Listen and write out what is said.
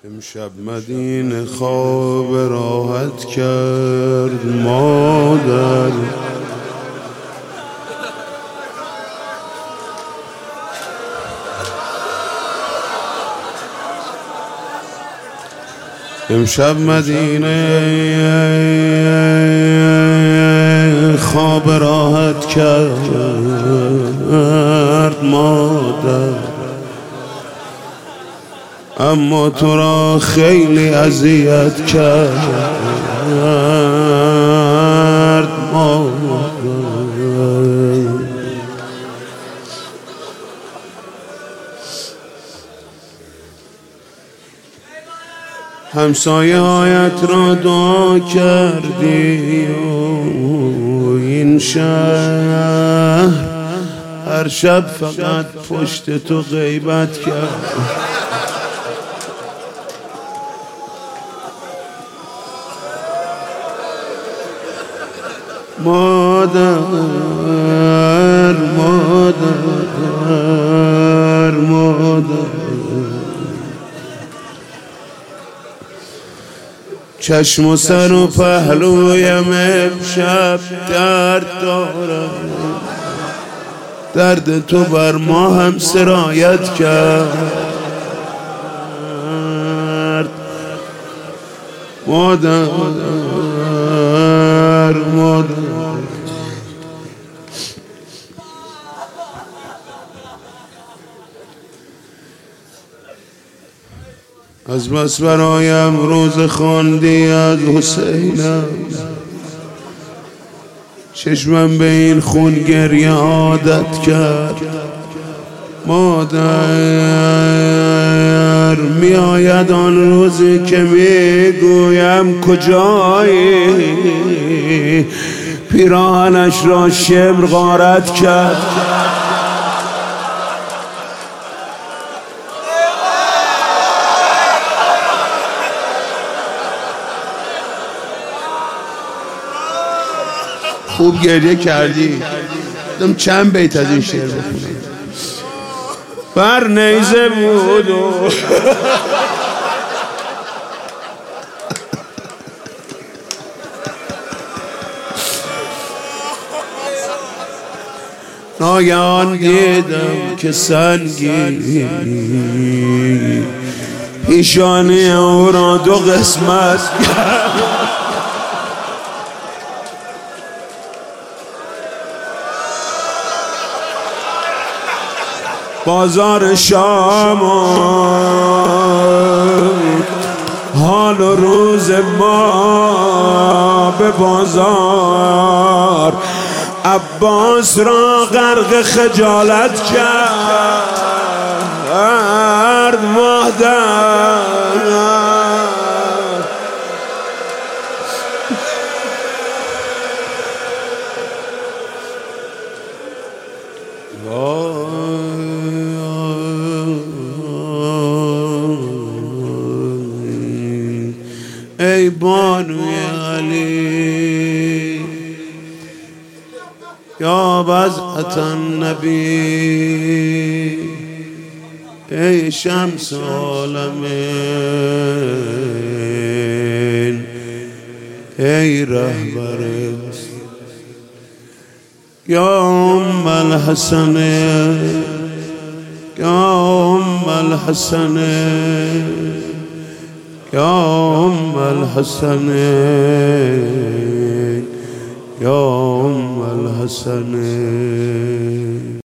امشب مدینه خواب راحت کرد مادر. امشب مدینه خواب راحت کرد مادر، اما تو را خیلی اذیت کرد مادر. همسایه هایت را دعا کردی و این شهر هر شب فقط پشت تو غیبت کرد. مادر مادر مادر، چشم و سر و پهلویم امشب درد دارم، درد تو بر ما هم سرایت کرد. مادر مادر، از بس برایم روز خواندی از حسینم، چشمم به این خون گریه عادت کرد. مادر می آید آن روزی که می گویم کجایی، پیراهنش را شمر غارت کرد. خوب گریه کردی، دم چند بیت از این شعر بخونم. بر نیزه بود و ناگهان دیدم که سنگی پیشانی او را دو قسمت کرد. بازار شام حال و روز ما به بازار عباس را غرق خجالت کرد. مادر ای بانوی علی یا بضعة النبی، ای شمس عالمین، ای رهبر یا ام الحسن، یا ام الحسن، یا ام الحسن، یا ام الحسن.